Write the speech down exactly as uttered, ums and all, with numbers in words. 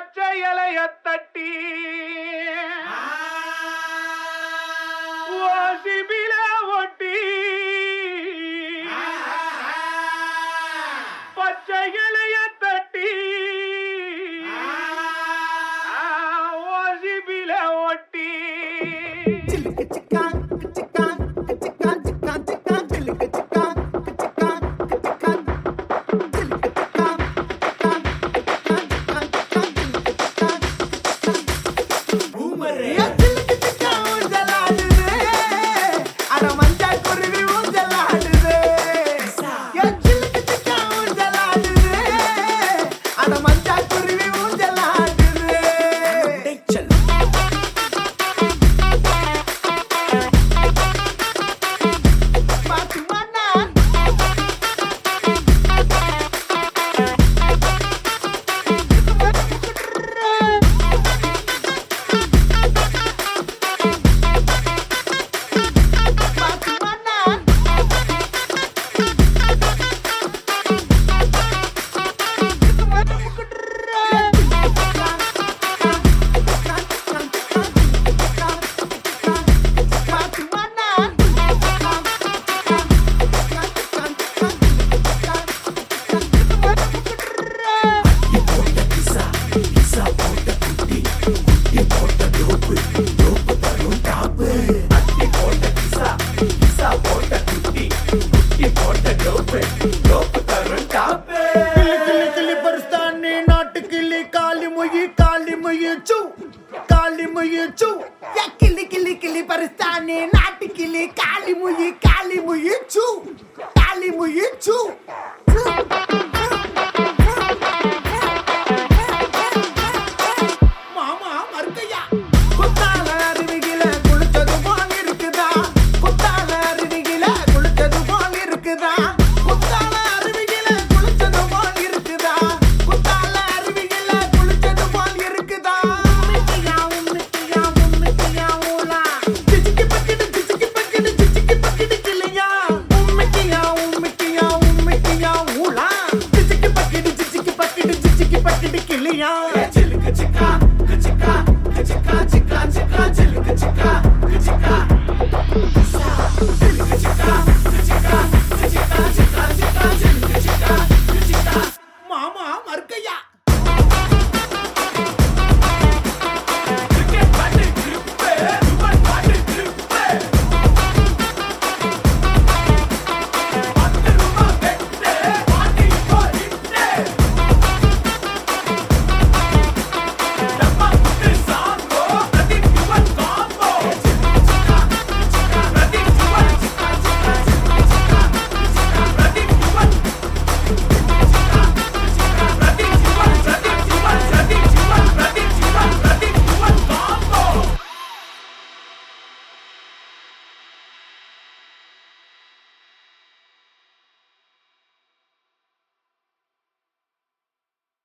பச்சை இலைய தட்டி ஓசிபில ஒட்டி பச்சை இலைய தட்டி ஓசிபில ஒட்டி किली किली किली परस्ताने नाटी किली काली मुई काली मुई चू काली मुई चू मामा मर गया कुत्ताला अरुविगिला कुளிச்சது போல இருக்குதா कुत्ताला अरुविगिला कुளிச்சது போல இருக்குதா कुत्ताला अरुविगिला कुளிச்சது போல இருக்குதா कुत्ताला अरुविगिला कुளிச்சது போல இருக்குதா Yeah.